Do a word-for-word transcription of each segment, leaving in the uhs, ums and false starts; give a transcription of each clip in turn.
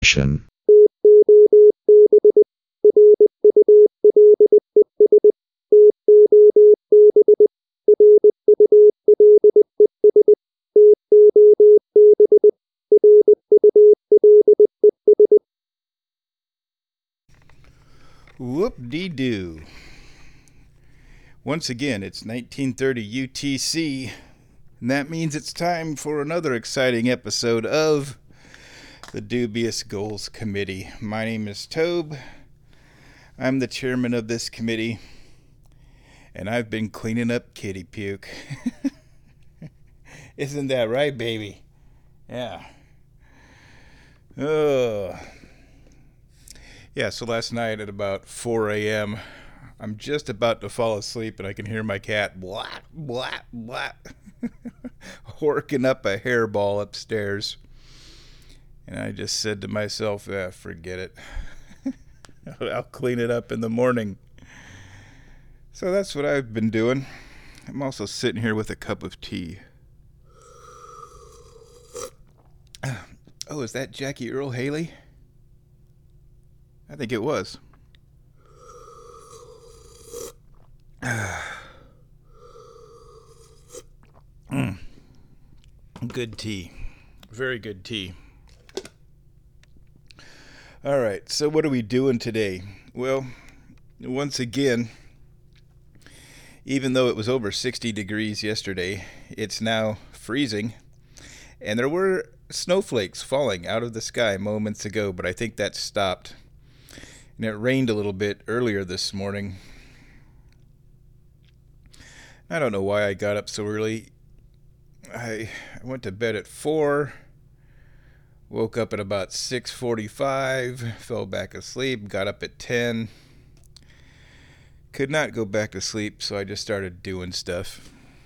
station. Whoop-dee-doo. Once again, it's nineteen thirty U T C, and that means it's time for another exciting episode of the Dubious Goals Committee. My name is Tobe. I'm the chairman of this committee, and I've been cleaning up kitty puke. Isn't that right, baby? Yeah. Oh. Yeah, so last night at about four a.m., I'm just about to fall asleep and I can hear my cat blah, blah, blah, horking up a hairball upstairs. And I just said to myself, ah, forget it. I'll clean it up in the morning. So that's what I've been doing. I'm also sitting here with a cup of tea. Oh, is that Jackie Earle Haley? I think it was. mm. Good tea. Very good tea. All right, so what are we doing today? Well, once again, even though it was over sixty degrees yesterday, it's now freezing. And there were snowflakes falling out of the sky moments ago, but I think that stopped. And it rained a little bit earlier this morning. I don't know why I got up so early. I went to bed at four, woke up at about six forty-five, fell back asleep, got up at ten. Could not go back to sleep, so I just started doing stuff.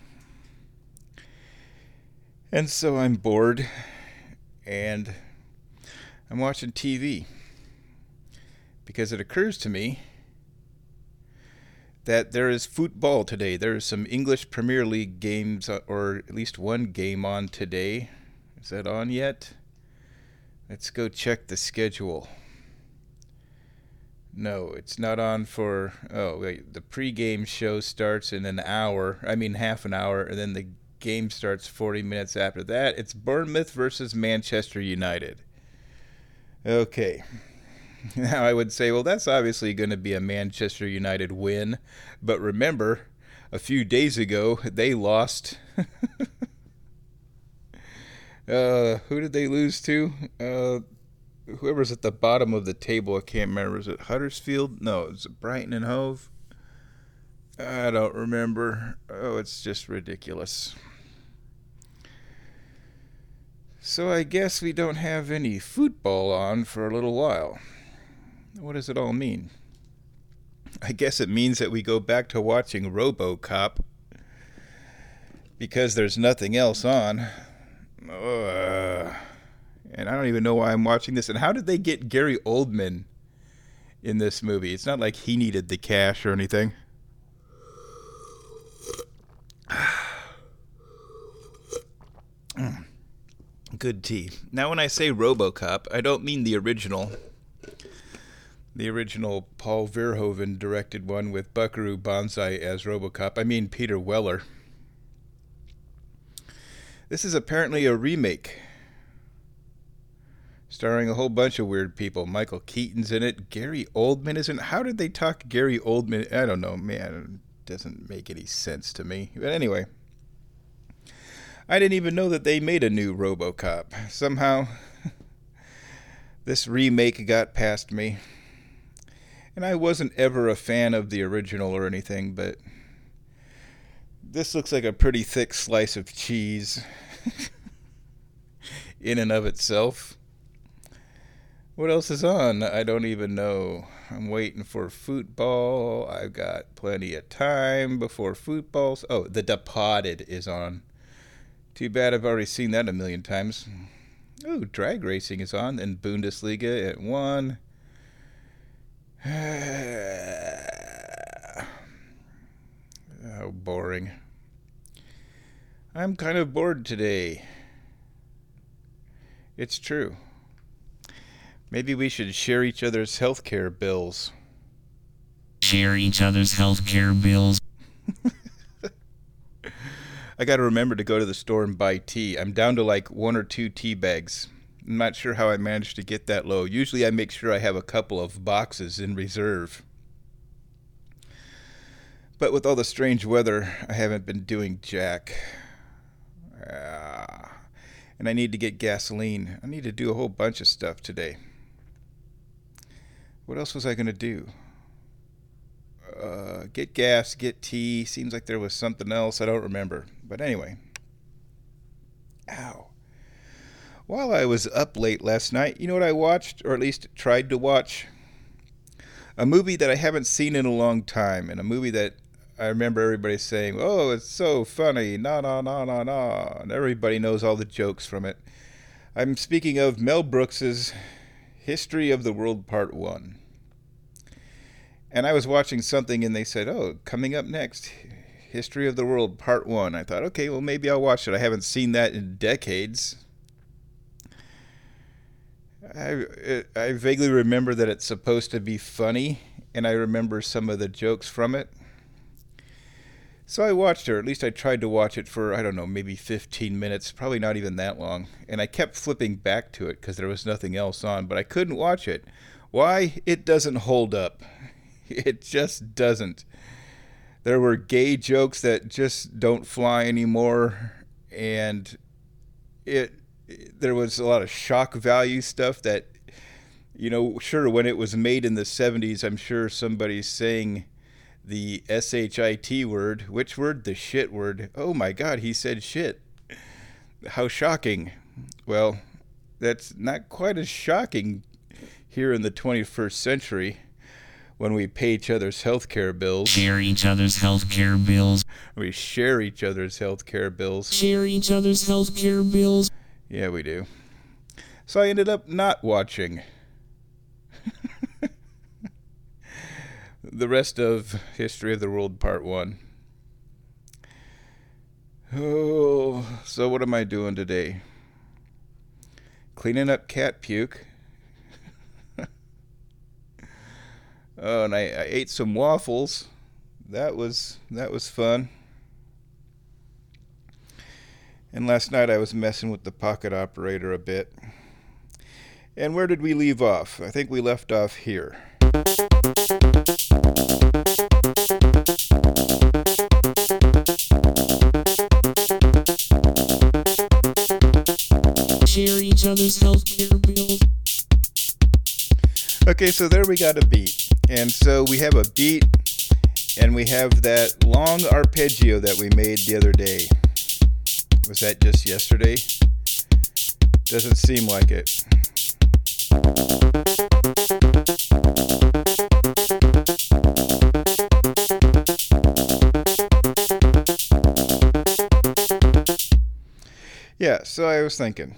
And so I'm bored, and I'm watching T V. Because it occurs to me that there is football today. There is some English Premier League games, or at least one game on today. Is that on yet? Let's go check the schedule. No, it's not on for... Oh, wait. The pregame show starts in an hour. I mean, half an hour. And then the game starts forty minutes after that. It's Bournemouth versus Manchester United. Okay. Now I would say, well, that's obviously going to be a Manchester United win. But remember, a few days ago, they lost. uh, who did they lose to? Uh, whoever's at the bottom of the table, I can't remember. Is it Huddersfield? No, is it Brighton and Hove? I don't remember. Oh, it's just ridiculous. So I guess we don't have any football on for a little while. What does it all mean? I guess it means that we go back to watching RoboCop because there's nothing else on. Uh, and I don't even know why I'm watching this. And how did they get Gary Oldman in this movie? It's not like he needed the cash or anything. Good tea. Now when I say RoboCop, I don't mean the original. The original Paul Verhoeven directed one with Buckaroo Banzai as RoboCop. I mean Peter Weller. This is apparently a remake, starring a whole bunch of weird people. Michael Keaton's in it. Gary Oldman is in it. How did they talk Gary Oldman? I don't know, man. It doesn't make any sense to me. But anyway, I didn't even know that they made a new RoboCop. Somehow, this remake got past me. And I wasn't ever a fan of the original or anything, but this looks like a pretty thick slice of cheese in and of itself. What else is on? I don't even know. I'm waiting for football. I've got plenty of time before football. Oh, The Departed is on. Too bad I've already seen that a million times. Oh, drag racing is on, and Bundesliga at one. Oh, boring. I'm kind of bored today. It's true. Maybe we should share each other's healthcare bills. Share each other's healthcare bills. I got to remember to go to the store and buy tea. I'm down to like one or two tea bags. I'm not sure how I managed to get that low. Usually I make sure I have a couple of boxes in reserve. But with all the strange weather, I haven't been doing jack. Ah, and I need to get gasoline. I need to do a whole bunch of stuff today. What else was I going to do? Uh, get gas, get tea. Seems like there was something else. I don't remember. But anyway. Ow. While I was up late last night, you know what I watched? Or at least tried to watch? A movie that I haven't seen in a long time. And a movie that I remember everybody saying, oh, it's so funny. Na, na, na, na, na. And everybody knows all the jokes from it. I'm speaking of Mel Brooks's History of the World Part one. And I was watching something and they said, oh, coming up next, History of the World Part one. I thought, okay, well, maybe I'll watch it. I haven't seen that in decades. I, I vaguely remember that it's supposed to be funny, and I remember some of the jokes from it. So I watched it, or at least I tried to watch it for, I don't know, maybe fifteen minutes, probably not even that long. And I kept flipping back to it because there was nothing else on, but I couldn't watch it. Why? It doesn't hold up. It just doesn't. There were gay jokes that just don't fly anymore, and it there was a lot of shock value stuff that, you know, sure, when it was made in the seventies, I'm sure somebody's saying the S H I T word. Which word? The shit word. Oh my God, he said shit. How shocking. Well, that's not quite as shocking here in the twenty-first century. When we pay each other's healthcare bills. Share each other's healthcare bills. We share each other's healthcare bills. Share each other's healthcare bills. Yeah, we do. So I ended up not watching the rest of History of the World Part one. Oh, so what am I doing today? Cleaning up cat puke. Oh, and I, I ate some waffles. That was that was fun. And last night I was messing with the pocket operator a bit. And where did we leave off? I think we left off here. Share each other's healthcare bills. Okay, so there we got a beat. And so we have a beat, and we have that long arpeggio that we made the other day. Was that just yesterday? Doesn't seem like it. Yeah, so I was thinking,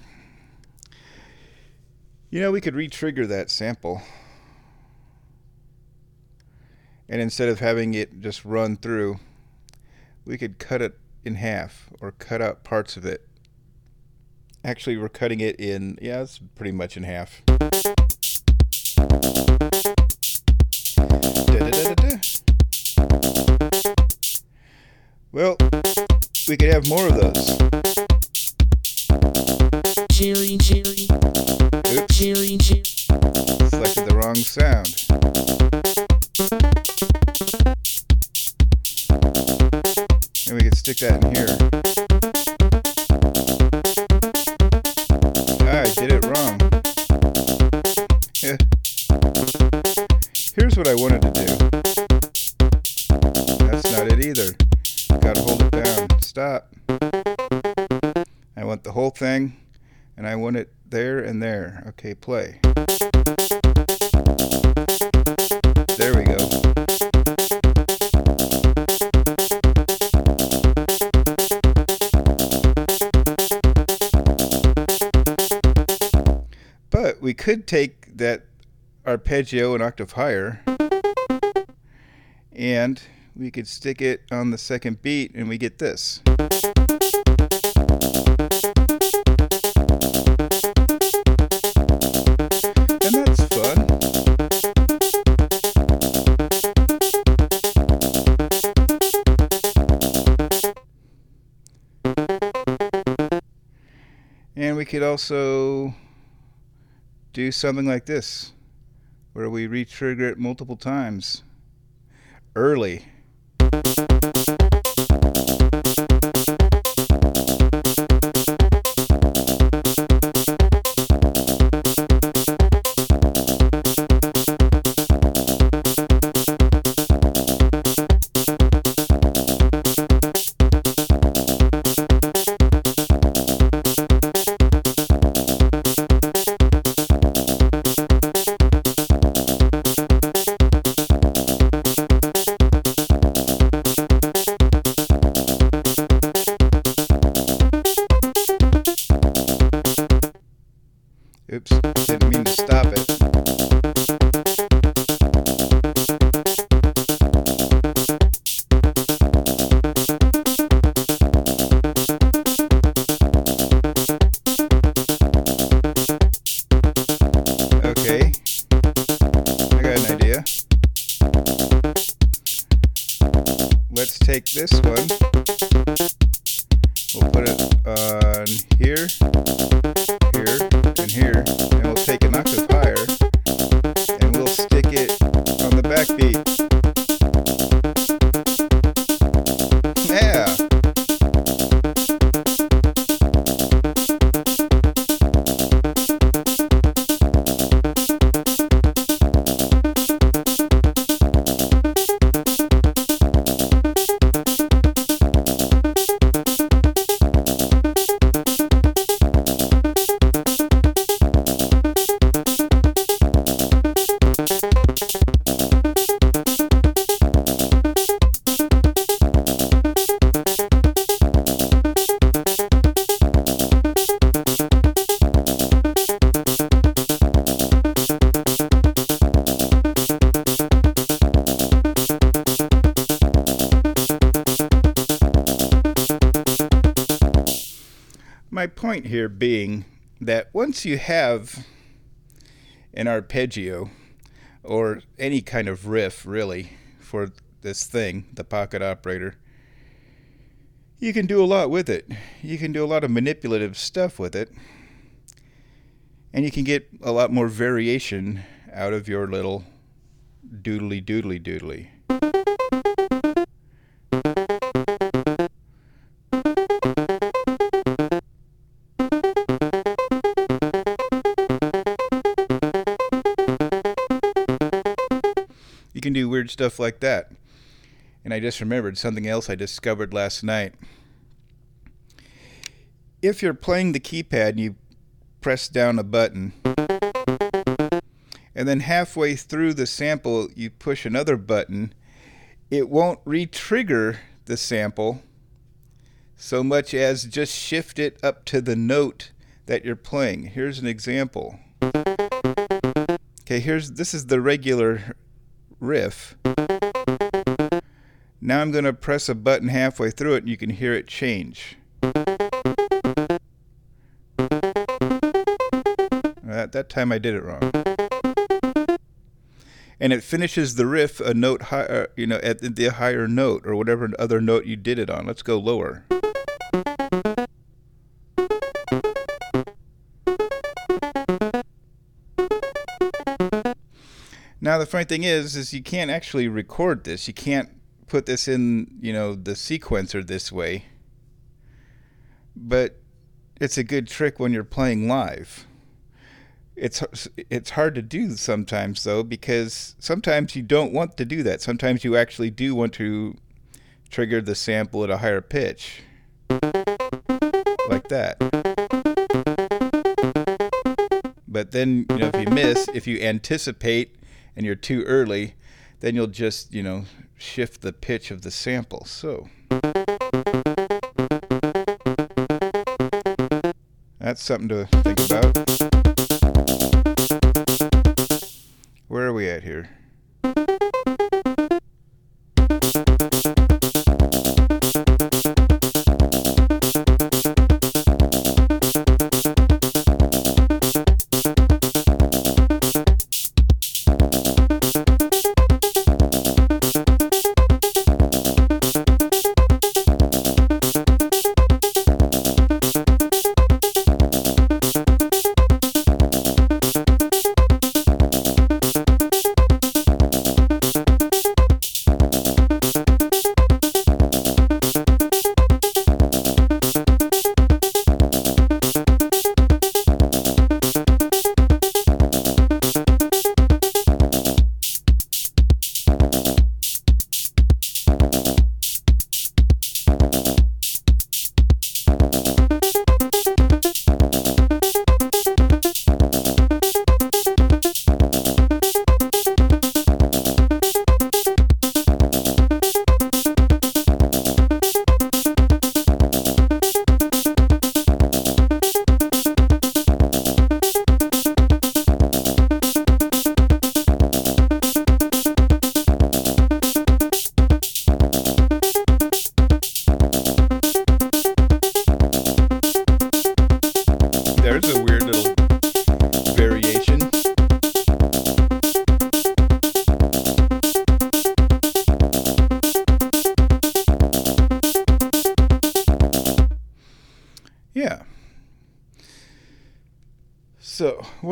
you know, we could re-trigger that sample. And instead of having it just run through, we could cut it in half or cut out parts of it. Actually, we're cutting it in, yeah, it's pretty much in half. Da-da-da-da-da. Well, we could have more of those. Cherry, cherry. Oops. Cherry, cherry. Selected the wrong sound. And we could stick that in here. Ah, I did it wrong. Yeah. Here's what I wanted to do. That's not it either. Gotta hold it down. Stop. I want the whole thing, and I want it there and there. Okay, play. There we go. But we could take that arpeggio an octave higher, and we could stick it on the second beat, and we get this. And that's could also do something like this, where we re-trigger it multiple times. Early. Oops, didn't mean to stop it. Okay, I got an idea. Let's take this one. We'll put it on here, here, and here, and we'll take an octave higher, and we'll stick it on the backbeat. Yeah! My point here being that once you have an arpeggio, or any kind of riff really, for this thing, the pocket operator, you can do a lot with it. You can do a lot of manipulative stuff with it, and you can get a lot more variation out of your little doodly doodly doodly. You can do weird stuff like that. And I just remembered something else I discovered last night. If you're playing the keypad and you press down a button, and then halfway through the sample you push another button, it won't re-trigger the sample so much as just shift it up to the note that you're playing. Here's an example. Okay, here's this is the regular riff. Now I'm going to press a button halfway through it and you can hear it change. At that time I did it wrong. And it finishes the riff a note higher, you know, at the higher note or whatever other note you did it on. Let's go lower. Now the funny thing is, is you can't actually record this. You can't put this in, you know, the sequencer this way. But it's a good trick when you're playing live. It's it's hard to do sometimes though, because sometimes you don't want to do that. Sometimes you actually do want to trigger the sample at a higher pitch, like that. But then, you know, if you miss, if you anticipate and you're too early, then you'll just, you know, shift the pitch of the sample. So that's something to think about. Where are we at here?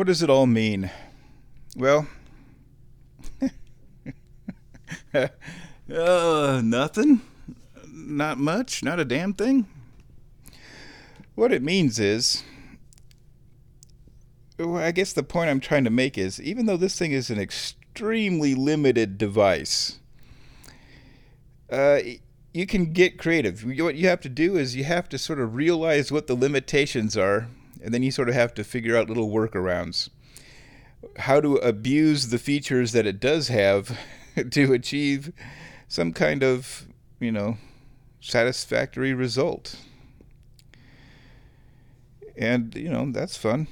what does it all mean? Well, uh, nothing. Not much. Not a damn thing. What it means is, well, I guess the point I'm trying to make is, even though this thing is an extremely limited device, uh, you can get creative. What you have to do is you have to sort of realize what the limitations are, and then you sort of have to figure out little workarounds. How to abuse the features that it does have to achieve some kind of, you know, satisfactory result. And, you know, that's fun.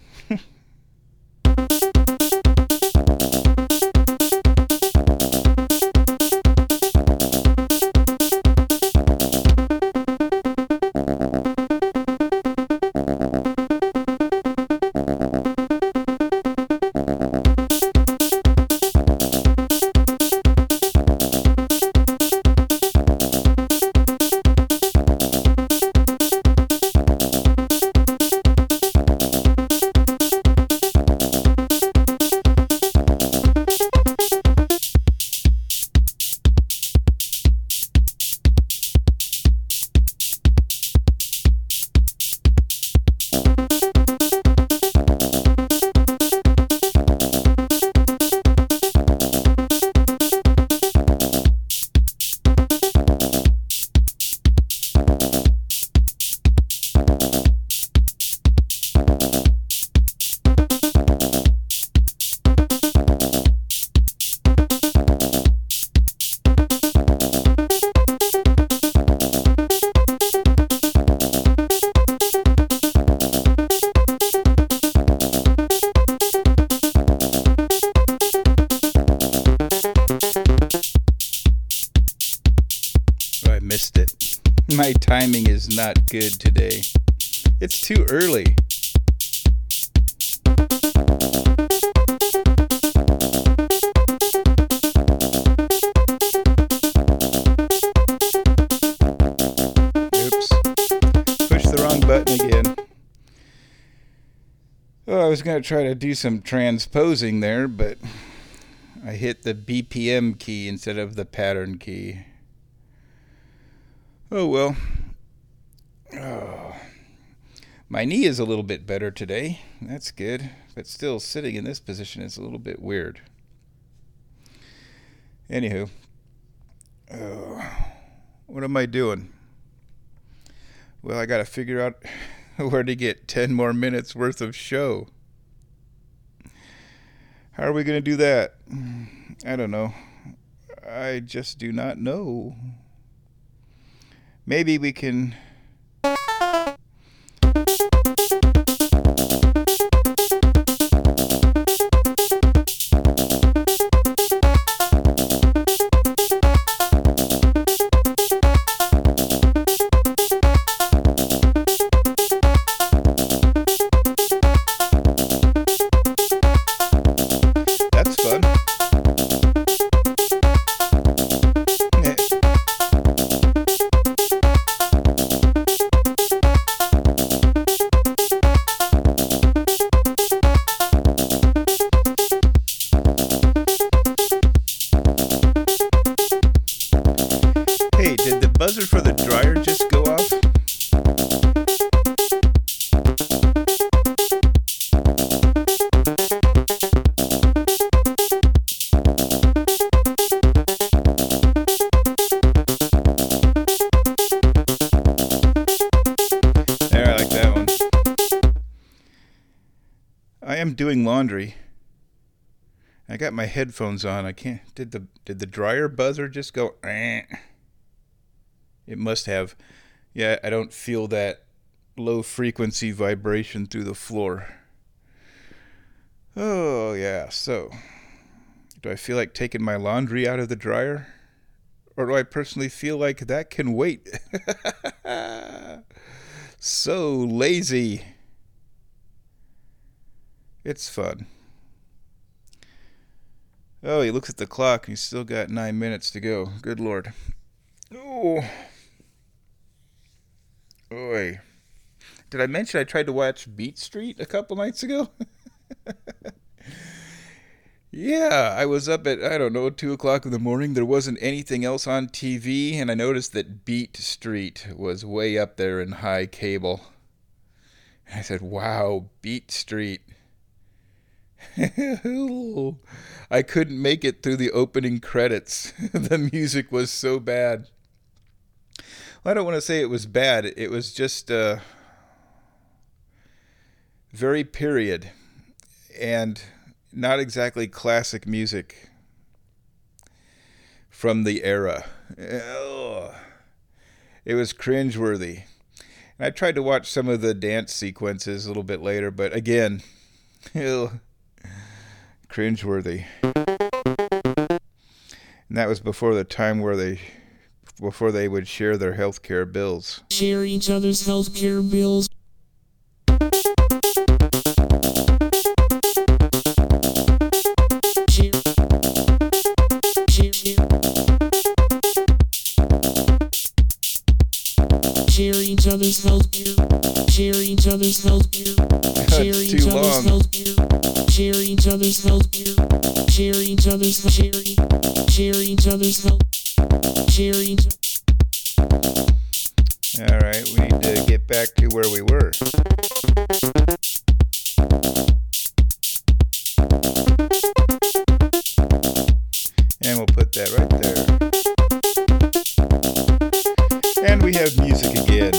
Missed it. My timing is not good today. It's too early. Oops. Push the wrong button again. Oh, I was going to try to do some transposing there, but I hit the B P M key instead of the pattern key. Oh, well. Oh. My knee is a little bit better today. That's good. But still, sitting in this position is a little bit weird. Anywho. Oh. What am I doing? Well, I got to figure out where to get ten more minutes worth of show. How are we going to do that? I don't know. I just do not know. Maybe we can... That's fun. Hey, did the buzzer for the dryer just go off? There, I like that one. I am doing laundry. I got my headphones on. I can't. Did the did the dryer buzzer just go? Eh? It must have. Yeah, I don't feel that low frequency vibration through the floor. Oh yeah. So, do I feel like taking my laundry out of the dryer, or do I personally feel like that can wait? So lazy. It's fun. Oh, he looks at the clock. He's still got nine minutes to go. Good Lord. Oh. Oi. Did I mention I tried to watch Beat Street a couple nights ago? Yeah, I was up at, I don't know, two o'clock in the morning. There wasn't anything else on T V, and I noticed that Beat Street was way up there in high cable. And I said, wow, Beat Street. I couldn't make it through the opening credits. The music was so bad. Well, I don't want to say it was bad. It was just uh, very period and not exactly classic music from the era. Ugh. It was cringeworthy. And I tried to watch some of the dance sequences a little bit later, but again, ugh, cringeworthy. And that was before the time where they, before they would share their healthcare bills. Share each other's healthcare bills. Share each other's healthcare. Share each other's healthcare. Share It's each too other's long. healthcare. Share each other's healthcare. Share each other's share e- share each other's health. Share each. All right, we need to get back to where we were. And we'll put that right there. And we have music again.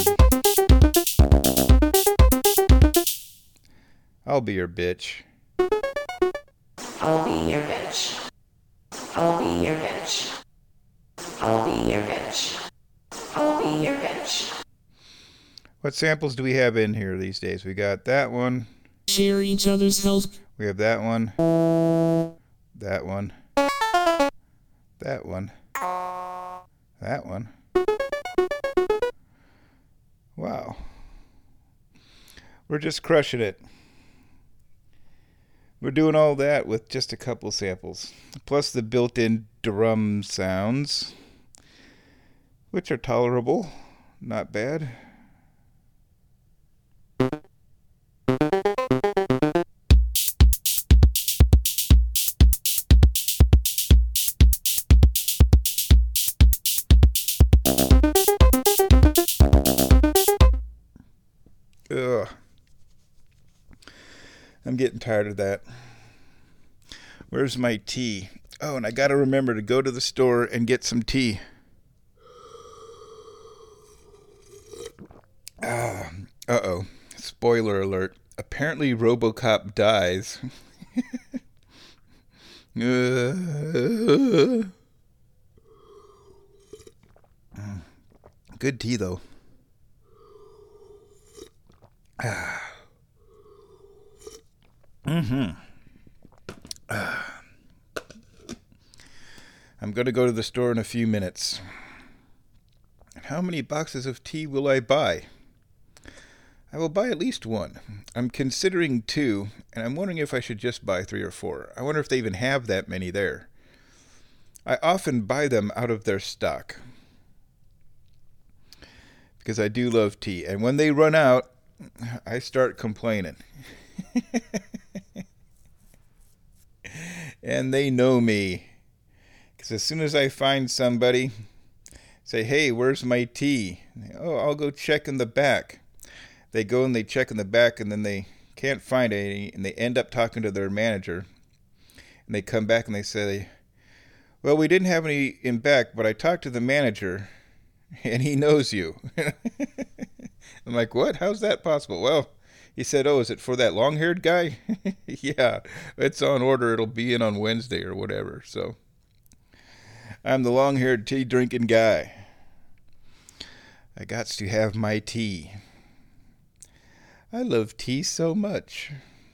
I'll be your bitch. I'll be your bitch. I'll be your bitch. I'll be your bitch. I'll be your bitch. What samples do we have in here these days? We got that one. Share each other's health. We have that one. That one. That one. That one. Wow. We're just crushing it. We're doing all that with just a couple samples. Plus the built-in drum sounds, which are tolerable. Not bad. Ugh. I'm getting tired of that. Where's my tea? Oh, and I gotta remember to go to the store and get some tea. Ah, uh-oh. Spoiler alert. Apparently RoboCop dies. Uh, Good tea, though. Mm-hmm. I'm going to go to the store in a few minutes. How many boxes of tea will I buy? I will buy at least one. I'm considering two, and I'm wondering if I should just buy three or four. I wonder if they even have that many there. I often buy them out of their stock because I do love tea. And when they run out, I start complaining. And they know me. Because as soon as I find somebody, say, hey, where's my tea? Oh, I'll go check in the back. They go and they check in the back, and then they can't find any, and they end up talking to their manager. And they come back and they say, well, we didn't have any in back, but I talked to the manager, and he knows you. I'm like, what? How's that possible? Well, he said, oh, is it for that long-haired guy? Yeah, it's on order. It'll be in on Wednesday or whatever. So I'm the long-haired tea-drinking guy. I got to have my tea. I love tea so much.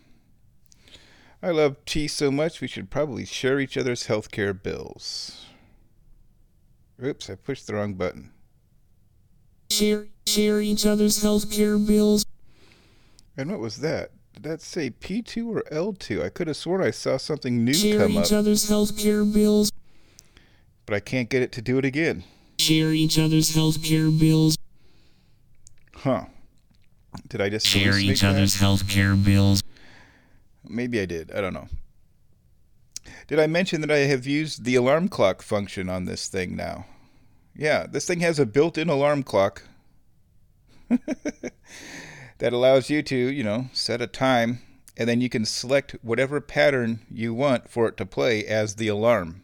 I love tea so much we should probably share each other's healthcare bills. Oops, I pushed the wrong button. Share, share each other's healthcare bills. And what was that? Did that say P two or L two? I could have sworn I saw something new Share come up, each other's healthcare bills. but I can't get it to do it again. Share each other's healthcare bills. Huh. Did I just Share hallucinate each that? other's healthcare bills. Maybe I did. I don't know. Did I mention that I have used the alarm clock function on this thing now? Yeah, this thing has a built-in alarm clock that allows you to, you know, set a time, and then you can select whatever pattern you want for it to play as the alarm.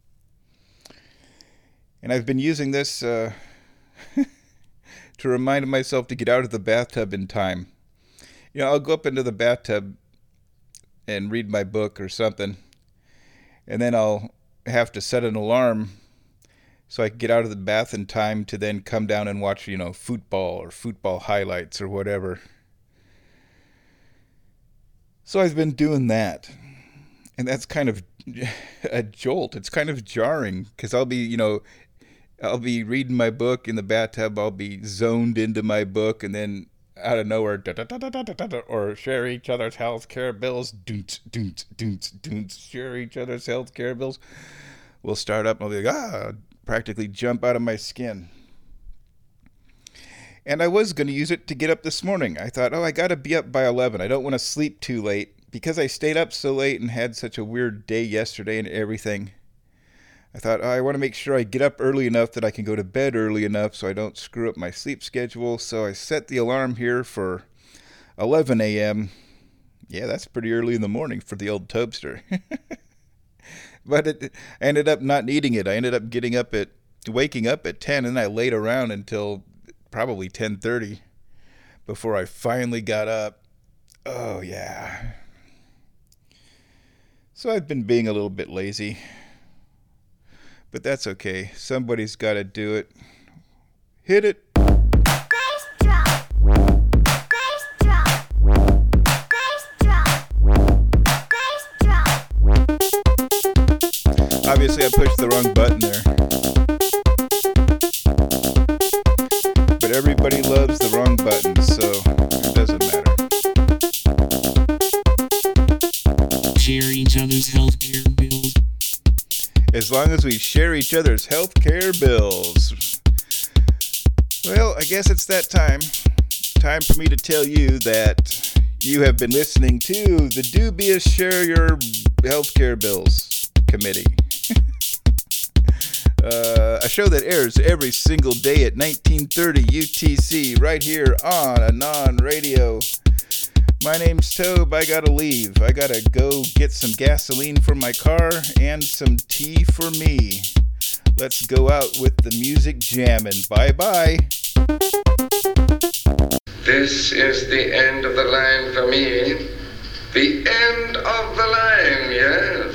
And I've been using this uh, to remind myself to get out of the bathtub in time. You know, I'll go up into the bathtub and read my book or something, and then I'll have to set an alarm so I can get out of the bath in time to then come down and watch, you know, football or football highlights or whatever. So I've been doing that. And that's kind of a jolt. It's kind of jarring because I'll be, you know, I'll be reading my book in the bathtub. I'll be zoned into my book, and then out of nowhere, da, da, da, da, da, da, da, or share each other's health care bills, doont, doont, doont, doont, share each other's health care bills. We'll start up and I'll be like, ah, practically jump out of my skin. And I was going to use it to get up this morning. I thought, oh, I got to be up by eleven. I don't want to sleep too late. Because I stayed up so late and had such a weird day yesterday and everything, I thought, oh, I want to make sure I get up early enough that I can go to bed early enough so I don't screw up my sleep schedule. So I set the alarm here for eleven a.m. Yeah, that's pretty early in the morning for the old Tobster. But it, I ended up not needing it. I ended up getting up at, waking up at ten, and I laid around until probably ten thirty before I finally got up. Oh, yeah. So I've been being a little bit lazy. But that's okay. Somebody's got to do it. Hit it. Bass drum. Bass drum. Bass drum. Bass drum. Obviously, I pushed the wrong button there. But everybody loves the wrong button, so it doesn't matter. Share each other's healthcare bills. As long as we share each other's healthcare bills. Well, I guess it's that time. Time for me to tell you that you have been listening to the Dubious Share Your Healthcare Bills Committee. uh, a show that airs every single day at nineteen thirty U T C right here on Anon Radio. My name's Tobe. I gotta leave. I gotta go get some gasoline for my car and some tea for me. Let's go out with the music jamming. Bye-bye. This is the end of the line for me. The end of the line, yes.